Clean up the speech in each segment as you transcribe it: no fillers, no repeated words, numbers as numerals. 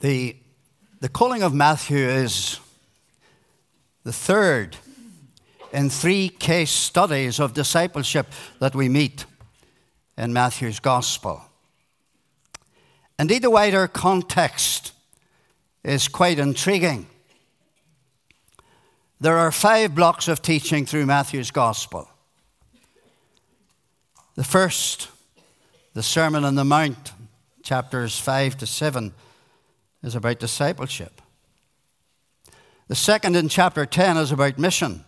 The calling of Matthew is the third in 3 case studies of discipleship that we meet in Matthew's Gospel. Indeed, the wider context is quite intriguing. There are 5 blocks of teaching through Matthew's Gospel. The first, the Sermon on the Mount, chapters 5 to 7, is about discipleship. The second, in chapter 10, is about mission.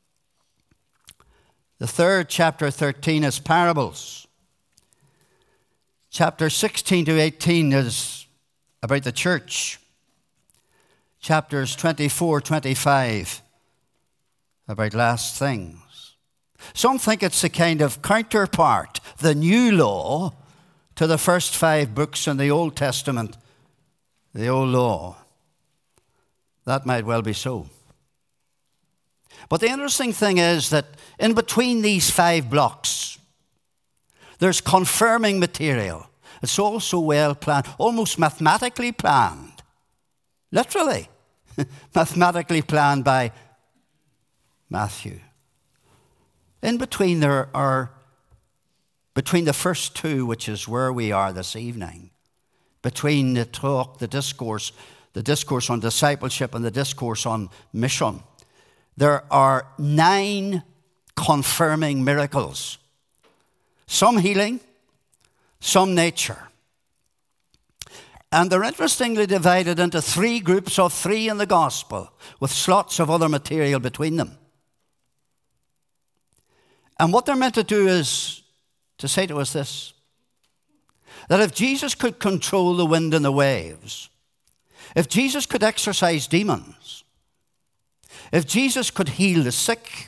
The third, chapter 13, is parables. Chapter 16 to 18 is about the church. Chapters 24, 25, about last things. Some think it's a kind of counterpart, the new law, to the first 5 books in the Old Testament, the old law. That might well be so. But the interesting thing is that in between these 5 blocks, there's confirming material. It's also well planned, almost mathematically planned. Literally, mathematically planned by Matthew. In between between the first 2, which is where we are this evening, between the talk, the discourse on discipleship and the discourse on mission, there are 9 confirming miracles. Some healing, some nature. And they're interestingly divided into 3 groups of 3 in the Gospel, with slots of other material between them. And what they're meant to do is to say to us this: that if Jesus could control the wind and the waves, if Jesus could exorcise demons, if Jesus could heal the sick,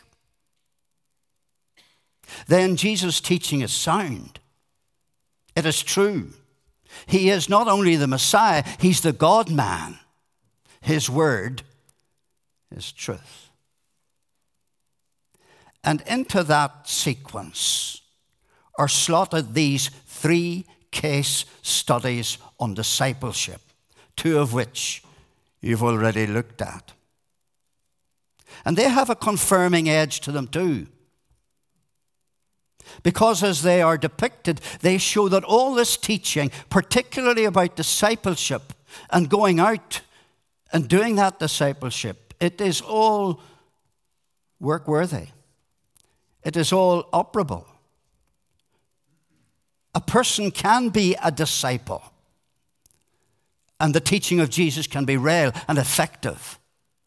then Jesus' teaching is sound. It is true. He is not only the Messiah, he's the God-man. His word is truth. And into that sequence are slotted these 3 case studies on discipleship, 2 of which you've already looked at. And they have a confirming edge to them too. Because as they are depicted, they show that all this teaching, particularly about discipleship and going out and doing that discipleship, it is all work-worthy. It is all operable. A person can be a disciple, and the teaching of Jesus can be real and effective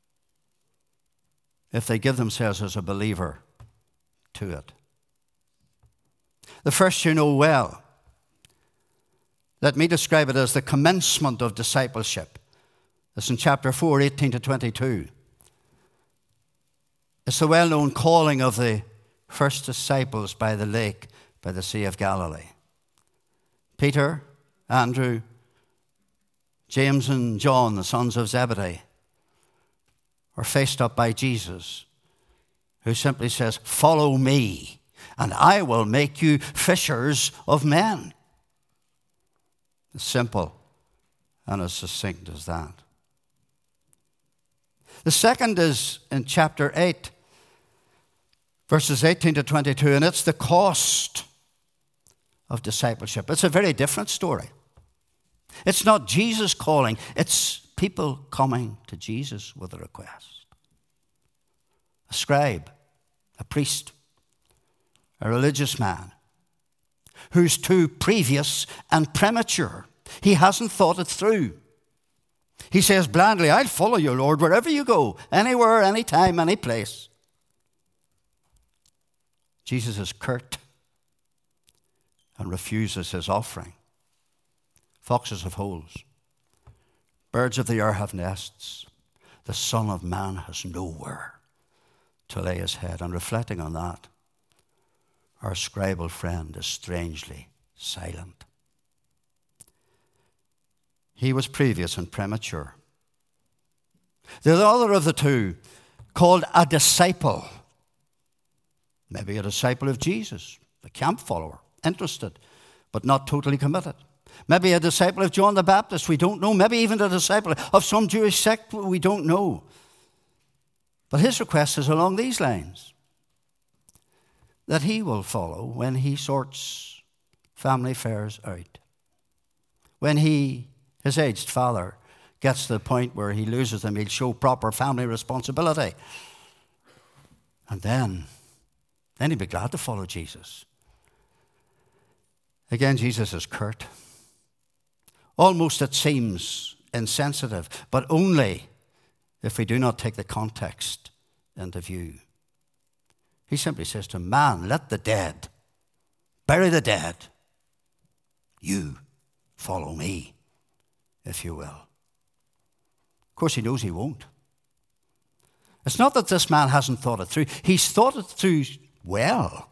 if they give themselves as a believer to it. The first you know well. Let me describe it as the commencement of discipleship. It's in chapter 4, 18 to 22. It's the well-known calling of the first disciples by the lake, by the Sea of Galilee. Peter, Andrew, James and John, the sons of Zebedee, are faced up by Jesus, who simply says, "Follow me, and I will make you fishers of men." As simple and as succinct as that. The second is in chapter 8, verses 18 to 22, and it's the cost of discipleship. It's a very different story. It's not Jesus calling, it's people coming to Jesus with a request. A scribe, a priest, a religious man who's too previous and premature. He hasn't thought it through. He says blandly, "I'll follow you, Lord, wherever you go, anywhere, anytime, any place." Jesus is curt and refuses his offering. Foxes have holes. Birds of the air have nests. The Son of Man has nowhere to lay his head. And reflecting on that, our scribal friend is strangely silent. He was previous and premature. The other of the 2, called a disciple, maybe a disciple of Jesus, a camp follower, interested, but not totally committed. Maybe a disciple of John the Baptist, we don't know. Maybe even a disciple of some Jewish sect, we don't know. But his request is along these lines, that he will follow when he sorts family affairs out. When his aged father, gets to the point where he loses them, he'll show proper family responsibility. And then he'll be glad to follow Jesus. Again, Jesus is curt. Almost, it seems, insensitive, but only if we do not take the context into view. He simply says to him, man, let the dead bury the dead. You follow me, if you will. Of course, he knows he won't. It's not that this man hasn't thought it through. He's thought it through well,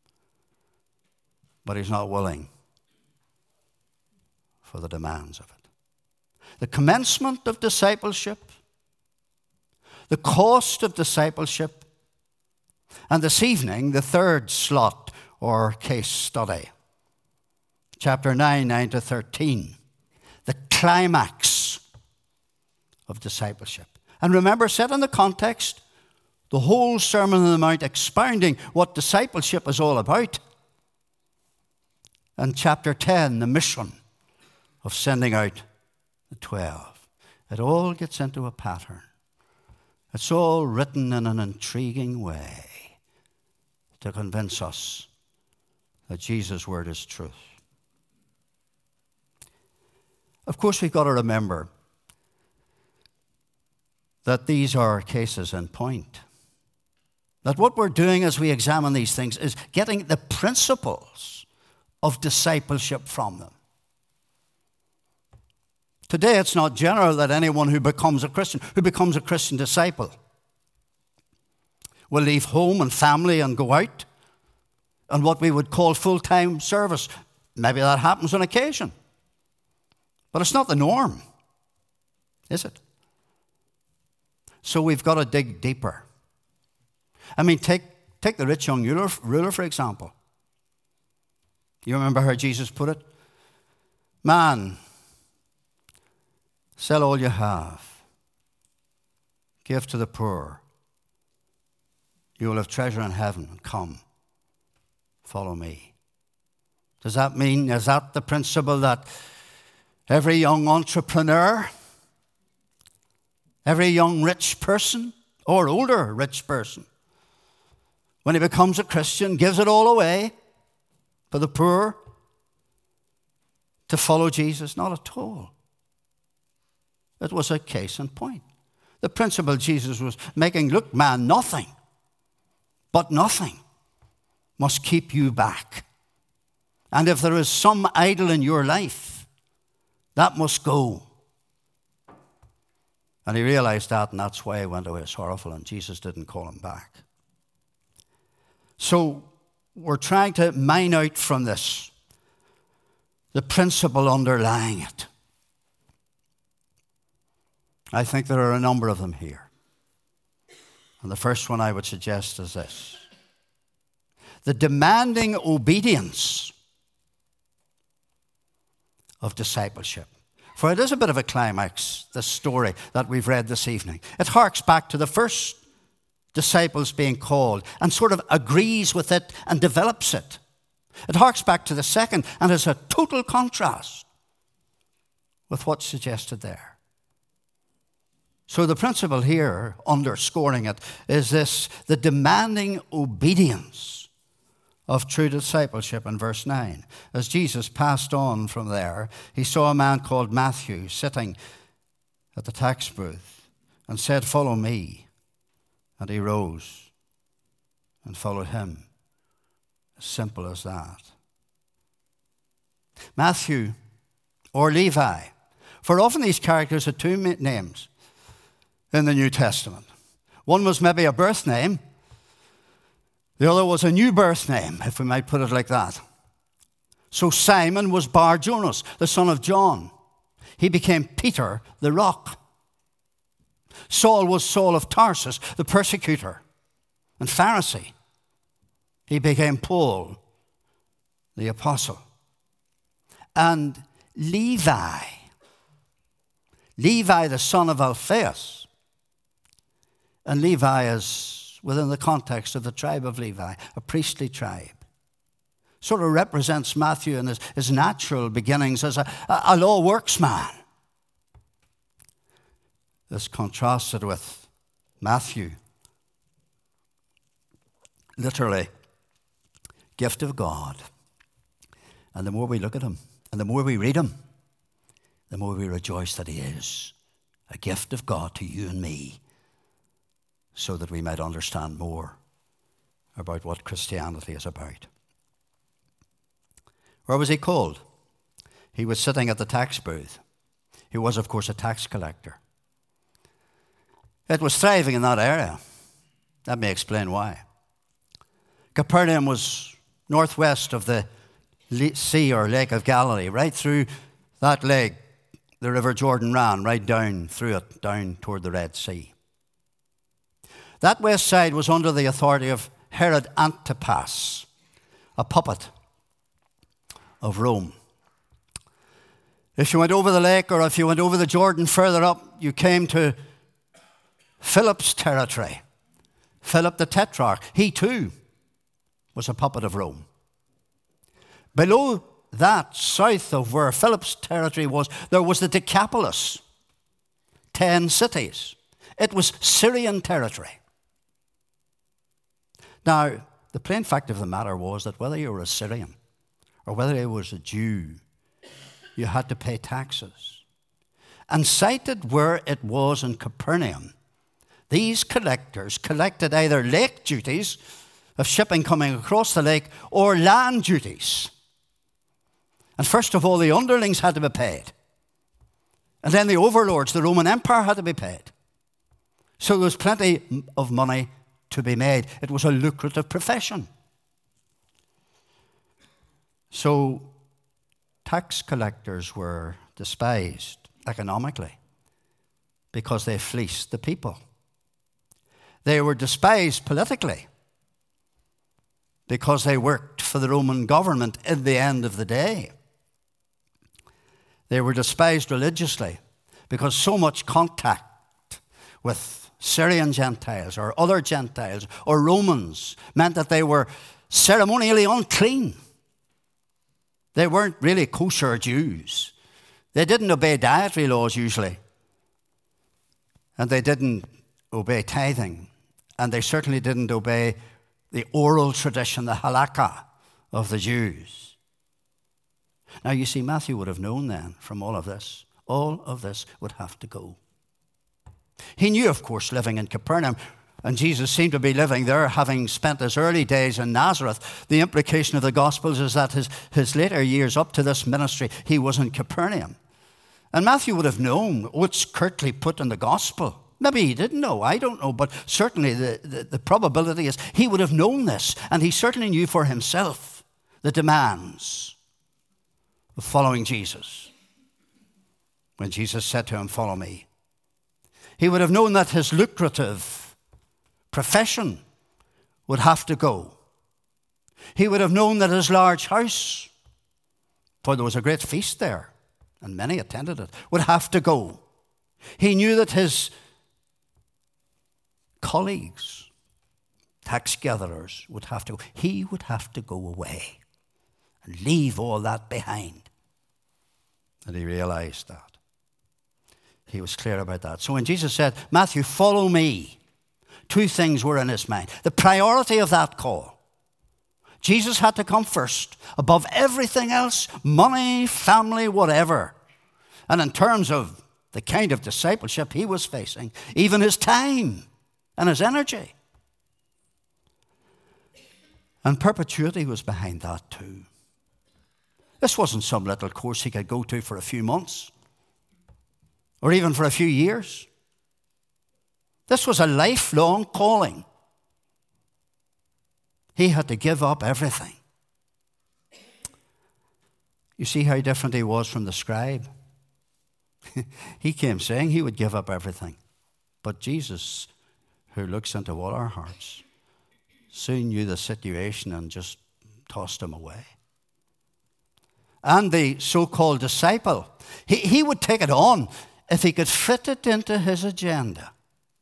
but he's not willing for the demands of it. The commencement of discipleship, the cost of discipleship, and this evening, the third slot or case study. Chapter 9 to 13. The climax of discipleship. And remember, set in the context, the whole Sermon on the Mount expounding what discipleship is all about. And chapter 10, the mission of sending out the 12. It all gets into a pattern. It's all written in an intriguing way to convince us that Jesus' word is truth. Of course, we've got to remember that these are cases in point. That what we're doing as we examine these things is getting the principles of discipleship from them. Today, it's not general that anyone who becomes a Christian disciple, will leave home and family and go out on what we would call full-time service. Maybe that happens on occasion. But it's not the norm, is it? So we've got to dig deeper. I mean, take the rich young ruler, for example. You remember how Jesus put it? Man, sell all you have. Give to the poor. You will have treasure in heaven. Come, follow me. Does that mean, is that the principle that every young entrepreneur, every young rich person, or older rich person, when he becomes a Christian, gives it all away for the poor to follow Jesus? Not at all. It was a case in point. The principle Jesus was making, look, man, nothing, but nothing must keep you back. And if there is some idol in your life, that must go. And he realized that, and that's why he went away sorrowful, and Jesus didn't call him back. So we're trying to mine out from this the principle underlying it. I think there are a number of them here. And the first one I would suggest is this: the demanding obedience of discipleship. For it is a bit of a climax, this story that we've read this evening. It harks back to the first disciples being called and sort of agrees with it and develops it. It harks back to the second and is a total contrast with what's suggested there. So the principle here, underscoring it, is this: the demanding obedience of true discipleship in verse 9. As Jesus passed on from there, he saw a man called Matthew sitting at the tax booth and said, "Follow me." And he rose and followed him. As simple as that. Matthew or Levi. For often these characters had two names in the New Testament. One was maybe a birth name. The other was a new birth name, if we might put it like that. So Simon was Bar Jonas, the son of John. He became Peter the Rock. Saul was Saul of Tarsus, the persecutor and Pharisee. He became Paul the apostle. And Levi. Levi, the son of Alphaeus. And Levi is within the context of the tribe of Levi, a priestly tribe. Sort of represents Matthew in his natural beginnings as a law works man. This contrasted with Matthew, literally, gift of God. And the more we look at him, and the more we read him, the more we rejoice that he is a gift of God to you and me, so that we might understand more about what Christianity is about. Where was he called? He was sitting at the tax booth. He was, of course, a tax collector. It was thriving in that area. Let me explain why. Capernaum was northwest of the Sea or Lake of Galilee. Right through that lake, the River Jordan ran right down through it, down toward the Red Sea. That west side was under the authority of Herod Antipas, a puppet of Rome. If you went over the lake, or if you went over the Jordan further up, you came to Philip's territory. Philip the Tetrarch, he too was a puppet of Rome. Below that, south of where Philip's territory was, there was the Decapolis, 10 cities. It was Syrian territory. Now, the plain fact of the matter was that whether you were a Syrian or whether you was a Jew, you had to pay taxes. And sited where it was in Capernaum, these collectors collected either lake duties of shipping coming across the lake or land duties. And first of all, the underlings had to be paid. And then the overlords, the Roman Empire, had to be paid. So there was plenty of money to be made. It was a lucrative profession. So tax collectors were despised economically because they fleeced the people. They were despised politically because they worked for the Roman government at the end of the day. They were despised religiously because so much contact with Syrian Gentiles or other Gentiles or Romans meant that they were ceremonially unclean. They weren't really kosher Jews. They didn't obey dietary laws usually. And they didn't obey tithing. And they certainly didn't obey the oral tradition, the halakha of the Jews. Now, you see, Matthew would have known then from all of this would have to go. He knew, of course, living in Capernaum, and Jesus seemed to be living there, having spent his early days in Nazareth. The implication of the Gospels is that his later years up to this ministry, he was in Capernaum. And Matthew would have known what's curtly put in the Gospel. Maybe he didn't know, I don't know, but certainly the probability is he would have known this, and he certainly knew for himself the demands of following Jesus. When Jesus said to him, "Follow me," he would have known that his lucrative profession would have to go. He would have known that his large house, for there was a great feast there, and many attended it, would have to go. He knew that his colleagues, tax gatherers, would have to go. He would have to go away and leave all that behind. And he realized that. He was clear about that. So when Jesus said, "Matthew, follow me," two things were in his mind. The priority of that call. Jesus had to come first, above everything else, money, family, whatever. And in terms of the kind of discipleship he was facing, even his time and his energy. And perpetuity was behind that too. This wasn't some little course he could go to for a few months or even for a few years. This was a lifelong calling. He had to give up everything. You see how different he was from the scribe? He came saying he would give up everything. But Jesus, who looks into all our hearts, soon knew the situation and just tossed him away. and the so-called disciple. He would take it on if he could fit it into his agenda.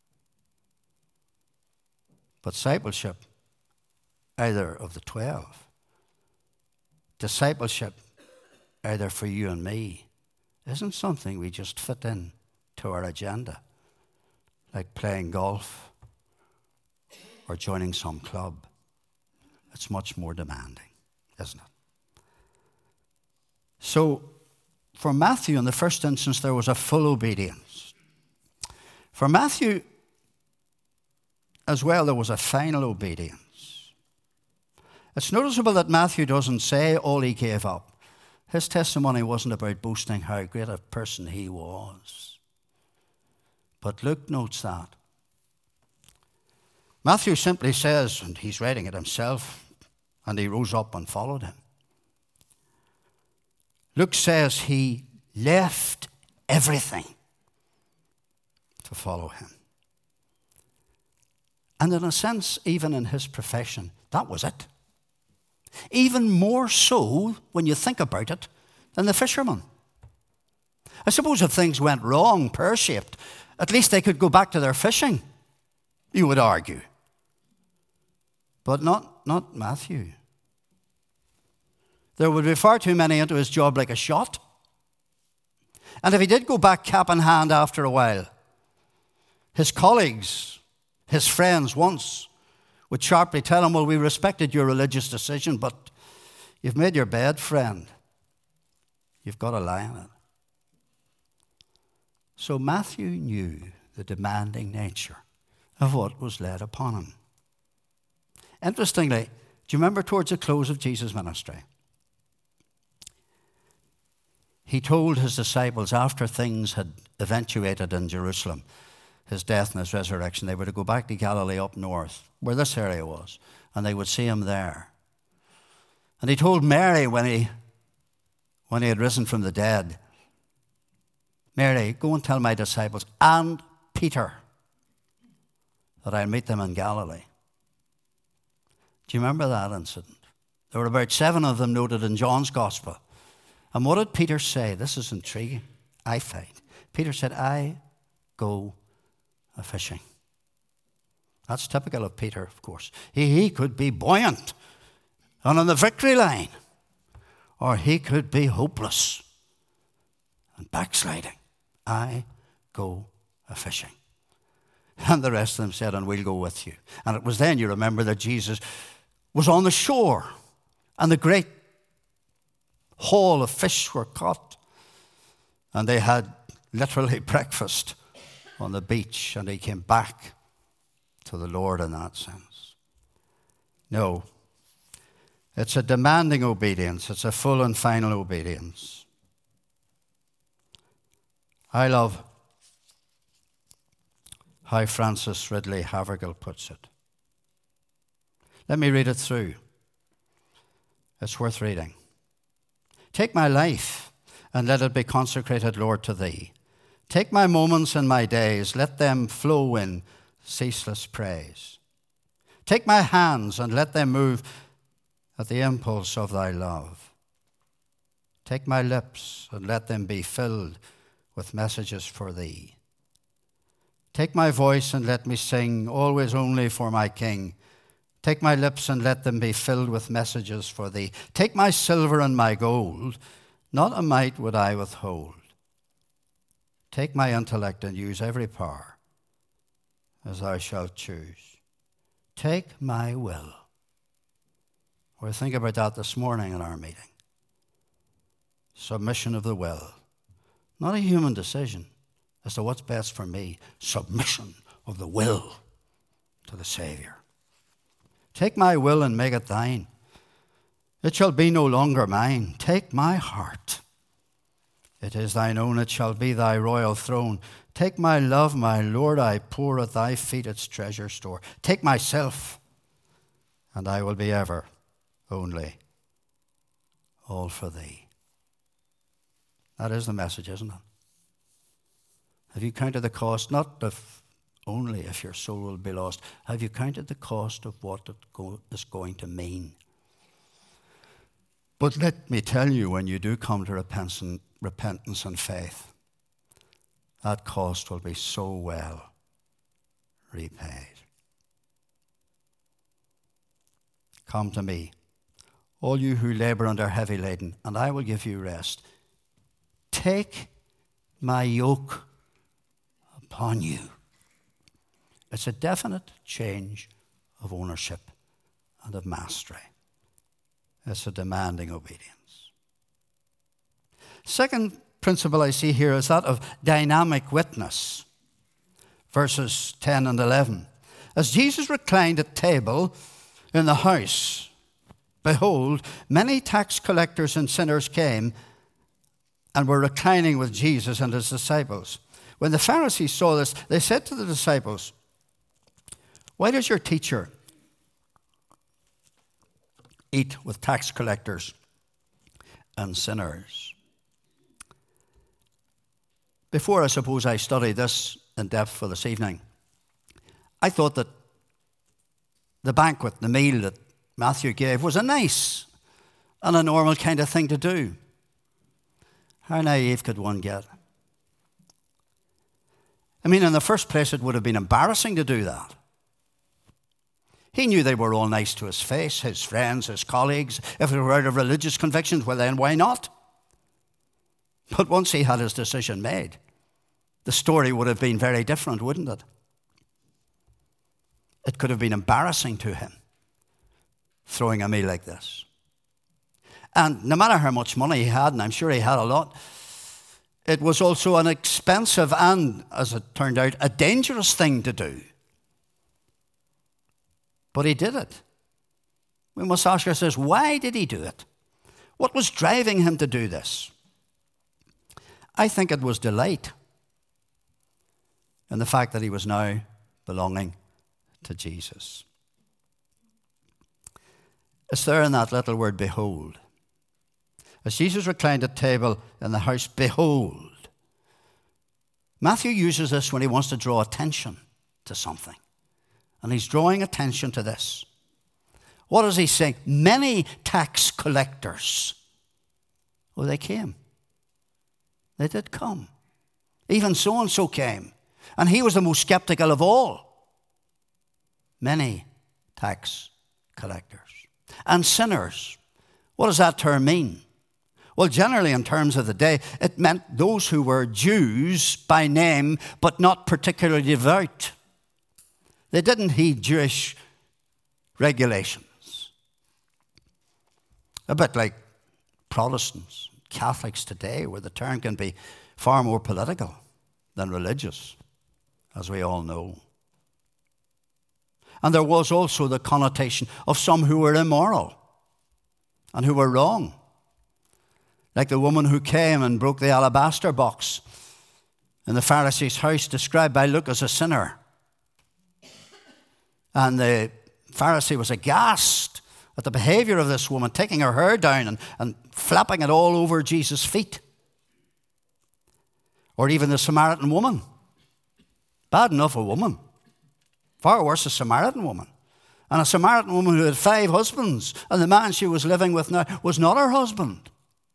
But discipleship, either of the 12, discipleship, either for you and me, isn't something we just fit in to our agenda, like playing golf or joining some club. It's much more demanding, isn't it? So, for Matthew, in the first instance, there was a full obedience. For Matthew, as well, there was a final obedience. It's noticeable that Matthew doesn't say all he gave up. His testimony wasn't about boasting how great a person he was. But Luke notes that. Matthew simply says, and he's writing it himself, and he rose up and followed him. Luke says he left everything to follow him. And in a sense, even in his profession, that was it. Even more so, when you think about it, than the fishermen. I suppose if things went wrong, pear-shaped, at least they could go back to their fishing, you would argue. But not Matthew. There would be far too many into his job like a shot. And if he did go back cap in hand after a while, his colleagues, his friends once, would sharply tell him, well, we respected your religious decision, but you've made your bed, friend. You've got to lie in it. So Matthew knew the demanding nature of what was laid upon him. Interestingly, do you remember towards the close of Jesus' ministry? He told his disciples after things had eventuated in Jerusalem, his death and his resurrection, they were to go back to Galilee up north, where this area was, and they would see him there. And he told Mary when he had risen from the dead, Mary, go and tell my disciples and Peter that I'll meet them in Galilee. Do you remember that incident? There were about 7 of them noted in John's Gospel. And what did Peter say? This is intriguing, I find. Peter said, I go a-fishing. That's typical of Peter, of course. He could be buoyant and on the victory line, or he could be hopeless and backsliding. I go a-fishing. And the rest of them said, and we'll go with you. And it was then, you remember, that Jesus was on the shore, and the great haul of fish were caught, and they had literally breakfast on the beach, and he came back to the Lord in that sense. No, it's a demanding obedience. It's a full and final obedience. I love how Francis Ridley Havergal puts it. Let me read it through. It's worth reading. Take my life and let it be consecrated, Lord, to thee. Take my moments and my days, let them flow in ceaseless praise. Take my hands and let them move at the impulse of thy love. Take my lips and let them be filled with messages for thee. Take my voice and let me sing, always only for my King. Take my lips and let them be filled with messages for thee. Take my silver and my gold, not a mite would I withhold. Take my intellect and use every power as thou shalt choose. Take my will. We'll think about that this morning in our meeting. Submission of the will. Not a human decision as to what's best for me. Submission of the will to the Savior. Take my will and make it thine. It shall be no longer mine. Take my heart. It is thine own, it shall be thy royal throne. Take my love, my Lord, I pour at thy feet its treasure store. Take myself, and I will be ever only all for thee. That is the message, isn't it? Have you counted the cost, not of only if your soul will be lost, have you counted the cost of what it is going to mean? But let me tell you, when you do come to repentance and faith, that cost will be so well repaid. Come to me, all you who labor under heavy laden, and I will give you rest. Take my yoke upon you. It's a definite change of ownership and of mastery. It's a demanding obedience. Second principle I see here is that of dynamic witness. Verses 10 and 11. As Jesus reclined at table in the house, behold, many tax collectors and sinners came and were reclining with Jesus and his disciples. When the Pharisees saw this, they said to the disciples, why does your teacher eat with tax collectors and sinners? Before, I suppose, I studied this in depth for this evening, I thought that the banquet, the meal that Matthew gave, was a nice and a normal kind of thing to do. How naive could one get? I mean, in the first place, it would have been embarrassing to do that. He knew they were all nice to his face, his friends, his colleagues. If they were out of religious convictions, well then why not? But once he had his decision made, the story would have been very different, wouldn't it? It could have been embarrassing to him, throwing a meal like this. And no matter how much money he had, and I'm sure he had a lot, it was also an expensive and, as it turned out, a dangerous thing to do. But he did it. We must ask ourselves, why did he do it? What was driving him to do this? I think it was delight in the fact that he was now belonging to Jesus. It's there in that little word, behold. As Jesus reclined at table in the house, behold. Matthew uses this when he wants to draw attention to something. And he's drawing attention to this. What is he saying? Many tax collectors. Oh, they came. They did come. Even so-and-so came. And he was the most skeptical of all. Many tax collectors. And sinners. What does that term mean? Well, generally in terms of the day, it meant those who were Jews by name, but not particularly devout. They didn't heed Jewish regulations. A bit like Protestants, Catholics today, where the term can be far more political than religious, as we all know. And there was also the connotation of some who were immoral and who were wrong. Like the woman who came and broke the alabaster box in the Pharisee's house, described by Luke as a sinner. And the Pharisee was aghast at the behavior of this woman, taking her hair down and flapping it all over Jesus' feet. Or even the Samaritan woman. Bad enough a woman. Far worse a Samaritan woman. And a Samaritan woman who had 5 husbands, and the man she was living with now was not her husband.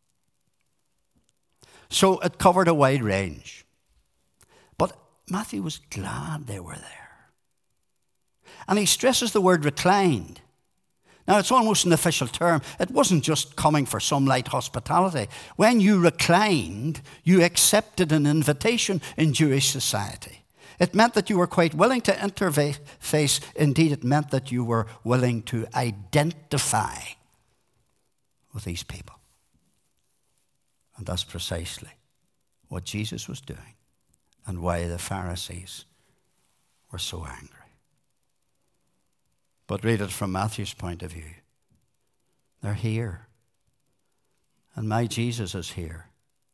So it covered a wide range. But Matthew was glad they were there. And he stresses the word reclined. Now, it's almost an official term. It wasn't just coming for some light hospitality. When you reclined, you accepted an invitation in Jewish society. It meant that you were quite willing to interface. Indeed, it meant that you were willing to identify with these people. And that's precisely what Jesus was doing and why the Pharisees were so angry. But read it from Matthew's point of view. They're here. And my Jesus is here.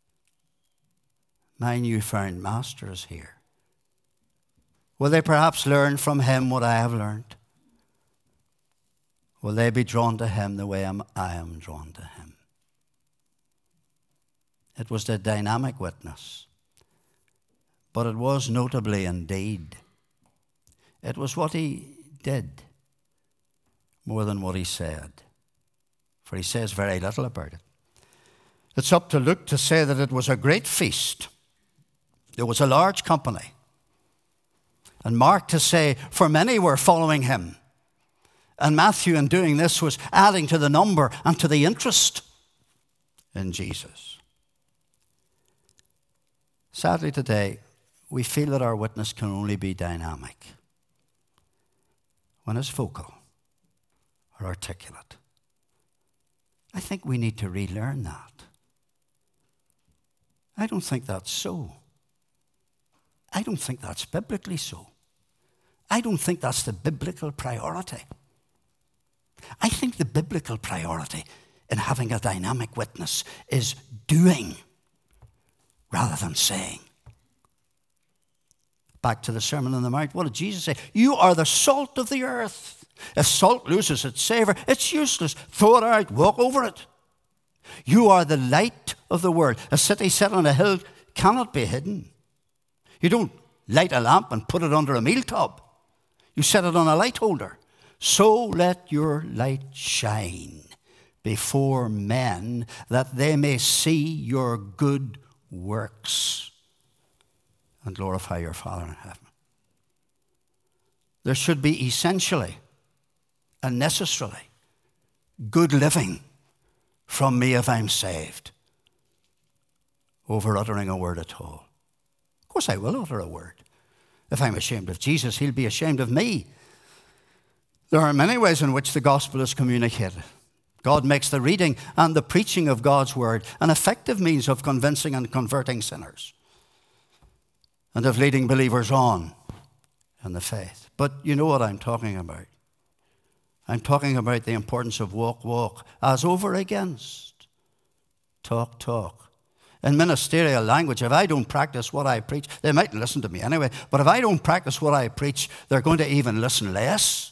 My newfound master is here. Will they perhaps learn from him what I have learned? Will they be drawn to him the way I am drawn to him? It was the dynamic witness. But it was notably indeed. It was what he did more than what he said. for he says very little about it. It's up to Luke to say that it was a great feast. There was a large company. And Mark to say, for many were following him. And Matthew, in doing this, was adding to the number and to the interest in Jesus. Sadly today, we feel that our witness can only be dynamic when it's vocal or articulate. I think we need to relearn that. I don't think that's so. I don't think that's biblically so. I don't think that's the biblical priority. I think the biblical priority in having a dynamic witness is doing rather than saying. Back to the Sermon on the Mount. What did Jesus say? You are the salt of the earth. If salt loses its savor, it's useless. Throw it out. Walk over it. You are the light of the world. A city set on a hill cannot be hidden. You don't light a lamp and put it under a meal tub. You set it on a light holder. So let your light shine before men, that they may see your good works and glorify your Father in heaven. There should be essentially and necessarily good living from me if I'm saved over uttering a word at all. Of course I will utter a word. If I'm ashamed of Jesus, he'll be ashamed of me. There are many ways in which the gospel is communicated. God makes the reading and the preaching of God's word an effective means of convincing and converting sinners and of leading believers on in the faith. But you know what I'm talking about. I'm talking about the importance of walk as over against talk. In ministerial language, if I don't practice what I preach, they might listen to me anyway, but if I don't practice what I preach, they're going to even listen less.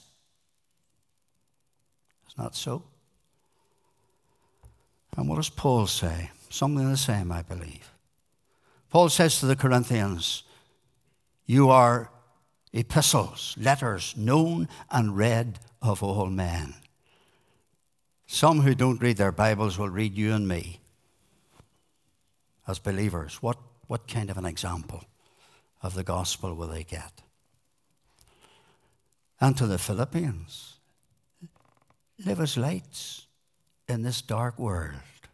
It's not so. And what does Paul say? Something the same, I believe. Paul says to the Corinthians, you are epistles, letters, known and read of all men. Some who don't read their Bibles will read you and me as believers. What kind of an example of the gospel will they get? And to the Philippians, live as lights in this dark world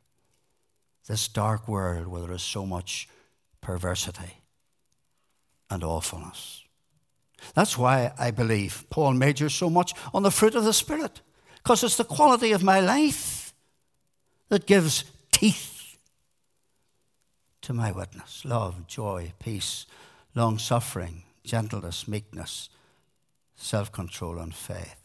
where there is so much perversity and awfulness. That's why I believe Paul majors so much on the fruit of the Spirit, because it's the quality of my life that gives teeth to my witness. Love, joy, peace, long-suffering, gentleness, meekness, self-control, and faith.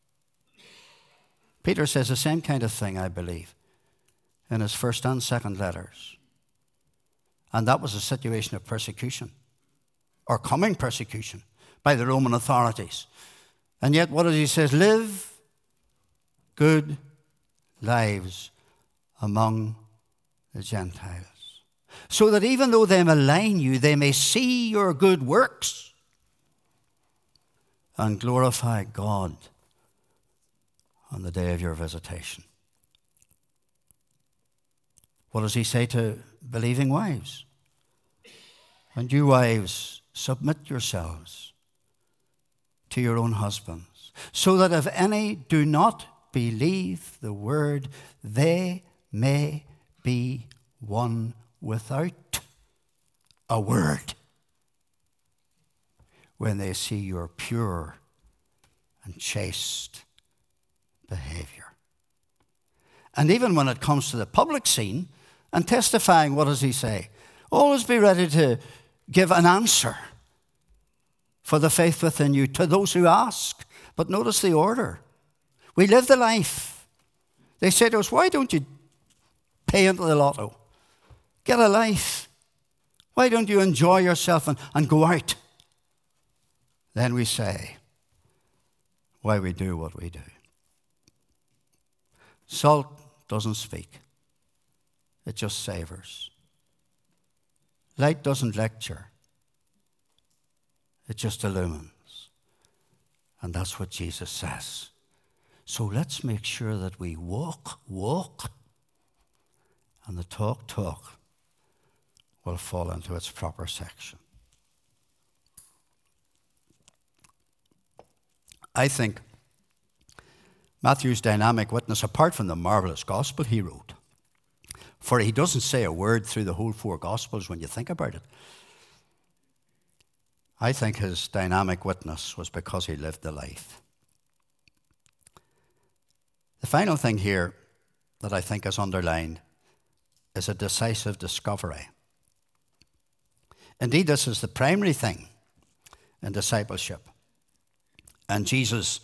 Peter says the same kind of thing, I believe, in his first and second letters. And that was a situation of persecution, or coming persecution, by the Roman authorities. And yet, what does he say? Live good lives among the Gentiles, so that even though they malign you, they may see your good works and glorify God on the day of your visitation. What does he say to believing wives? And you wives, submit yourselves to your own husbands, so that if any do not believe the word, they may be won without a word when they see your pure and chaste behavior. And even when it comes to the public scene and testifying, what does he say? Always be ready to give an answer for the faith within you to those who ask. But notice the order. We live the life. They say to us, why don't you pay into the lotto? Get a life. Why don't you enjoy yourself and go out? Then we say why we do what we do. Salt doesn't speak. It just savors. Light doesn't lecture. It just illumines. And that's what Jesus says. So let's make sure that we walk, and the talk will fall into its proper section. I think Matthew's dynamic witness, apart from the marvelous gospel he wrote, for he doesn't say a word through the whole 4 gospels when you think about it. I think his dynamic witness was because he lived the life. The final thing here that I think is underlined is a decisive discovery. Indeed, this is the primary thing in discipleship. And Jesus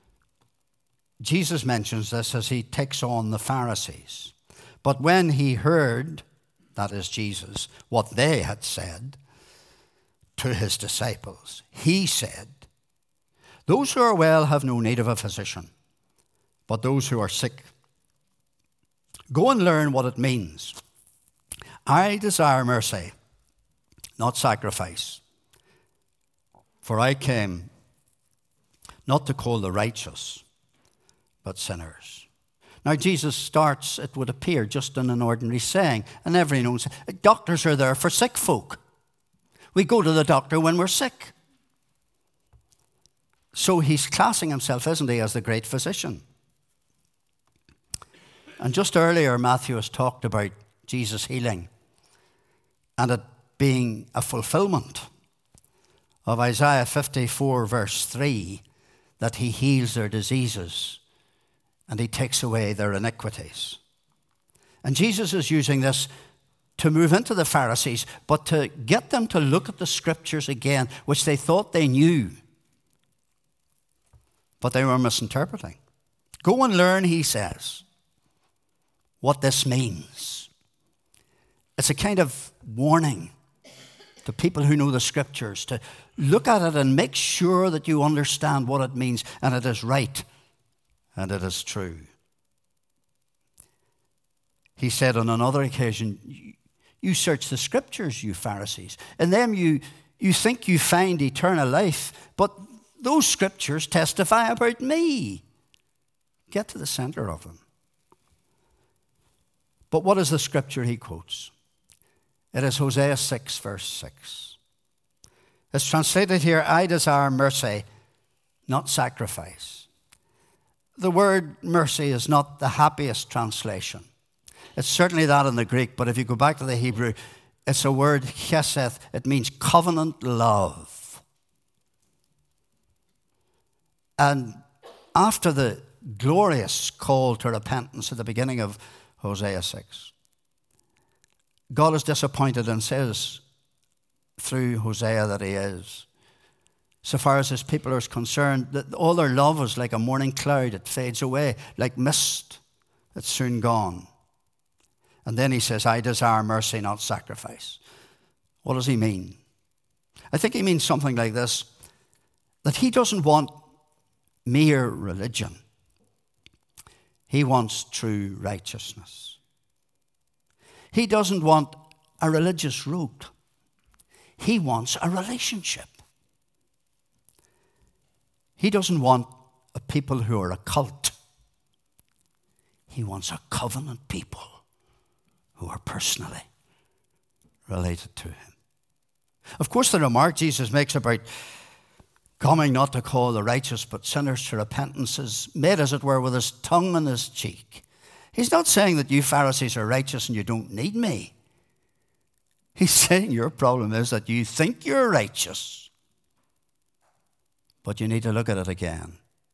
mentions this as he takes on the Pharisees. But when he heard, that is Jesus, what they had said to his disciples, he said, "Those who are well have no need of a physician, but those who are sick. Go and learn what it means. I desire mercy, not sacrifice. For I came not to call the righteous, but sinners." Now, Jesus starts, it would appear, just in an ordinary saying. And everyone knows, doctors are there for sick folk. We go to the doctor when we're sick. So he's classing himself, isn't he, as the great physician. And just earlier, Matthew has talked about Jesus healing and it being a fulfillment of Isaiah 54, verse 3, that he heals their diseases and he takes away their iniquities. And Jesus is using this to move into the Pharisees, but to get them to look at the scriptures again, which they thought they knew, but they were misinterpreting. Go and learn, he says, what this means. It's a kind of warning to people who know the scriptures to look at it and make sure that you understand what it means and it is right and it is true. He said on another occasion, you search the scriptures, you Pharisees. In them you think you find eternal life, but those scriptures testify about me. Get to the center of them. But what is the scripture he quotes? It is Hosea 6, verse 6. It's translated here, I desire mercy, not sacrifice. The word mercy is not the happiest translation. It's certainly that in the Greek, but if you go back to the Hebrew, it's a word, chesed. It means covenant love. And after the glorious call to repentance at the beginning of Hosea 6, God is disappointed and says through Hosea that he is. So far as his people are concerned, that all their love is like a morning cloud. It fades away like mist. It's soon gone. And then he says, I desire mercy, not sacrifice. What does he mean? I think he means something like this, that he doesn't want mere religion. He wants true righteousness. He doesn't want a religious rote. He wants a relationship. He doesn't want a people who are a cult. He wants a covenant people who are personally related to him. Of course, the remark Jesus makes about coming not to call the righteous but sinners to repentance is made, as it were, with his tongue in his cheek. He's not saying that you Pharisees are righteous and you don't need me. He's saying your problem is that you think you're righteous, but you need to look at it again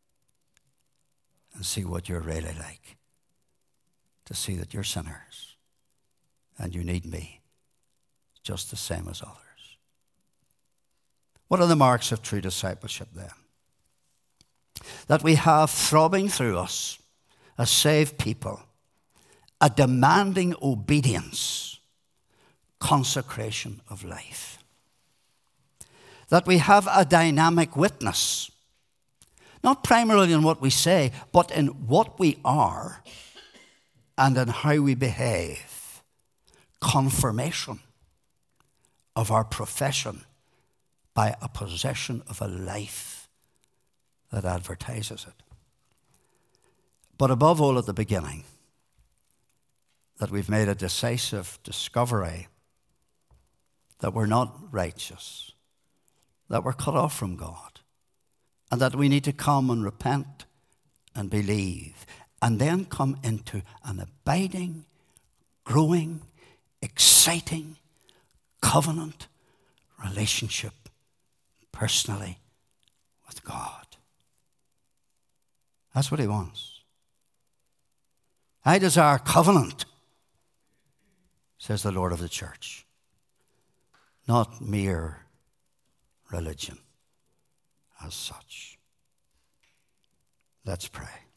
and see what you're really like, to see that you're sinners and you need me just the same as others. What are the marks of true discipleship then? That we have throbbing through us, as saved people, a demanding obedience, consecration of life. That we have a dynamic witness, not primarily in what we say, but in what we are and in how we behave. Confirmation of our profession by a possession of a life that advertises it. But above all, at the beginning, that we've made a decisive discovery that we're not righteous, that we're cut off from God, and that we need to come and repent and believe, and then come into an abiding, growing, exciting covenant relationship personally with God. That's what he wants. I desire covenant, says the Lord of the church, not mere religion as such. Let's pray.